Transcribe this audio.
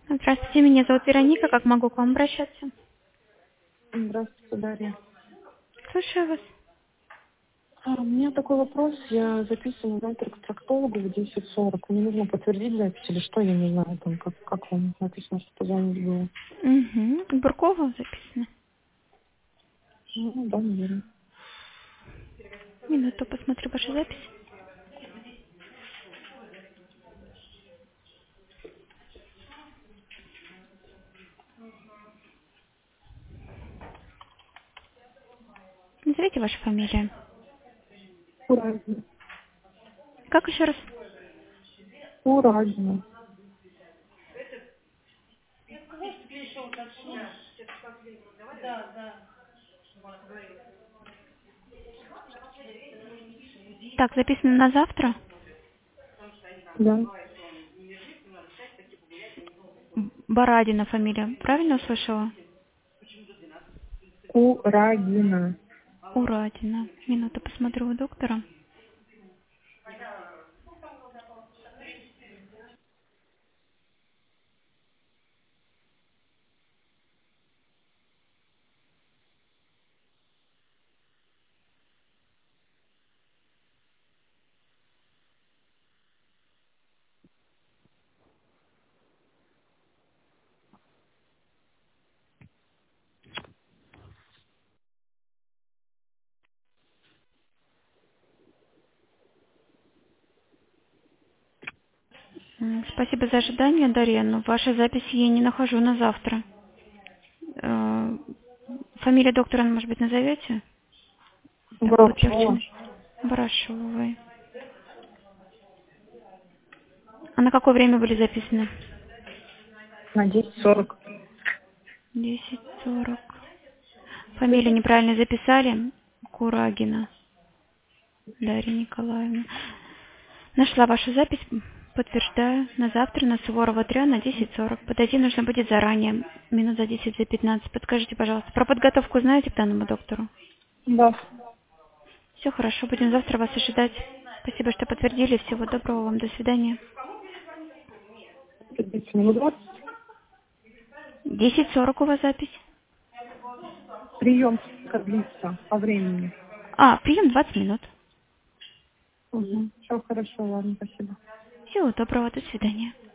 Здравствуйте, меня зовут Вероника. Как могу к вам обращаться? Здравствуйте, Дарья. Слушаю вас. У меня такой вопрос. Я записана завтра к проктологу в 10:40. Мне нужно подтвердить запись или что, я не знаю, там, как вам написано, что позвонить было. Угу. Буркова записано. Ну, да, наверное. Минуту, посмотрю вашу запись. Назовите вашу фамилию. Урадина. Как еще раз? Урадина. Так, записано на завтра. Да. Барадина фамилия. Правильно услышала? Урадина. Урадина. Минуту, посмотрю у доктора. Спасибо за ожидание, Дарья, но вашей записи я не нахожу на завтра. Фамилия доктора, может быть, назовете? Так будет Ворошова. легче. Барашовой. А на какое время были записаны? На 10:40. 10:40. Фамилию неправильно записали. Курагина Дарья Николаевна. Нашла вашу запись. Подтверждаю. На завтра на Суворова 3 на 10:40. Подойти нужно будет заранее. Минут за 10, за 15. Подскажите, пожалуйста. Про подготовку знаете к данному доктору? Да. Все хорошо. Будем завтра вас ожидать. Спасибо, что подтвердили. Всего доброго вам. До свидания. Минут 20. 10:40 у вас запись. Прием как длится по времени. Прием 20 минут. Угу. Все хорошо, ладно, спасибо. Всего доброго. До свидания.